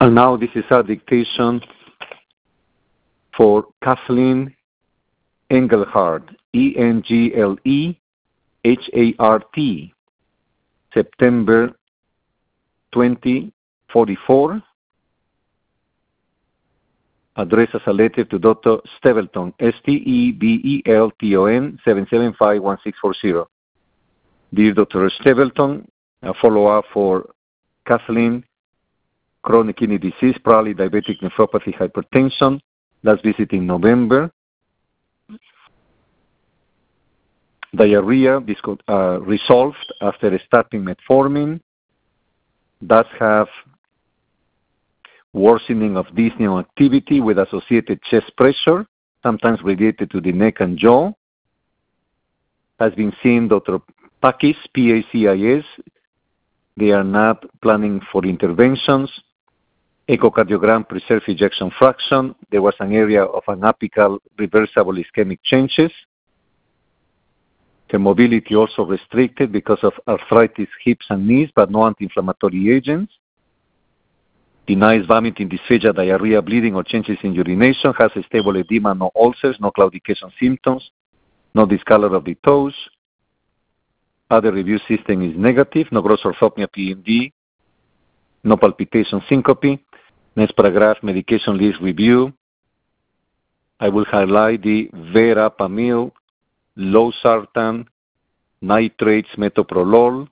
And now this is our dictation for Kathleen Engelhardt, Englehart, September 2044. Address as a letter to Dr. Stebelton, Stebelton, 7751640. Dear Dr. Stebelton, a follow-up for Kathleen, chronic kidney disease, probably diabetic nephropathy, hypertension. Last visit in November. Diarrhea resolved after starting metformin. Does have worsening of dyspnea activity with associated chest pressure, sometimes related to the neck and jaw. Has been seen Dr. Pakis, PACIS. They are not planning for interventions. Echocardiogram preserved ejection fraction. There was an area of an apical reversible ischemic changes. The mobility also restricted because of arthritis, hips and knees, but no anti-inflammatory agents. Denies vomiting, dysphagia, diarrhea, bleeding, or changes in urination. Has a stable edema, no ulcers, no claudication symptoms, no discolor of the toes. Other review system is negative, no gross orthopnea, PMD, no palpitation, syncope. Next paragraph, medication list review. I will highlight the verapamil, losartan, nitrates, metoprolol.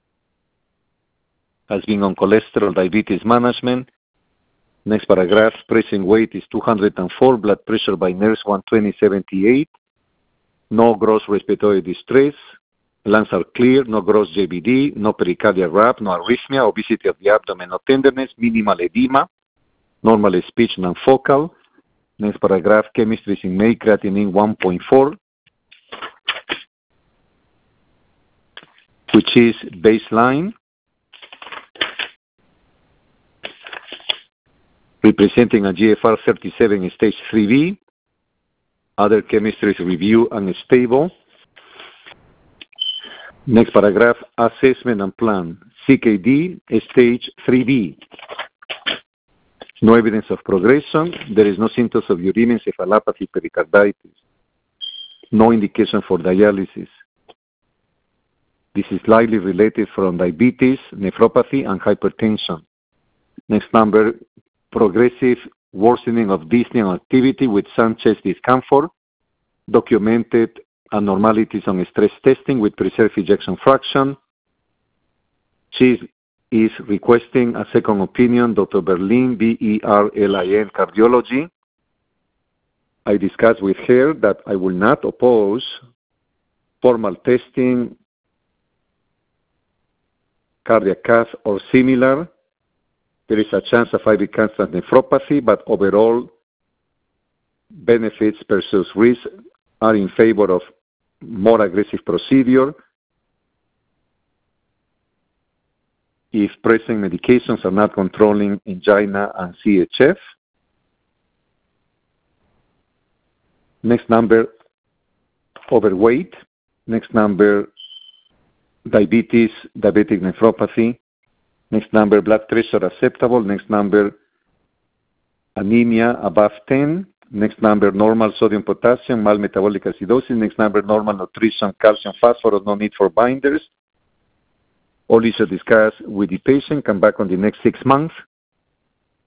Has been on cholesterol, diabetes management. Next paragraph, present weight is 204, blood pressure by nurse 120/78. No gross respiratory distress. Lungs are clear, no gross JVD, no pericardial rap, no arrhythmia, obesity of the abdomen, no tenderness, minimal edema, normal speech, non-focal. Next paragraph, chemistry is in May, creatinine 1.4, which is baseline, representing a GFR 37 stage 3B. Other chemistries review and stable. Next paragraph, assessment and plan. CKD, stage 3B. No evidence of progression. There is no symptoms of uremia, encephalopathy, pericarditis. No indication for dialysis. This is likely related from diabetes, nephropathy, and hypertension. Next number, progressive worsening of dyspnea activity with some chest discomfort. Documented abnormalities on stress testing with preserved ejection fraction. She is requesting a second opinion, Dr. Berlin, Berlin, cardiology. I discussed with her that I will not oppose formal testing, cardiac cath or similar. There is a chance of IV constant nephropathy, but overall benefits versus risk are in favor of more aggressive procedure if present medications are not controlling angina and CHF. Next number, overweight. Next number, diabetes, diabetic nephropathy. Next number, blood pressure acceptable. Next number, anemia above 10. Next number, normal sodium, potassium, mild metabolic acidosis. Next number, normal nutrition, calcium, phosphorus, no need for binders. All issues discussed with the patient. Come back on the next 6 months.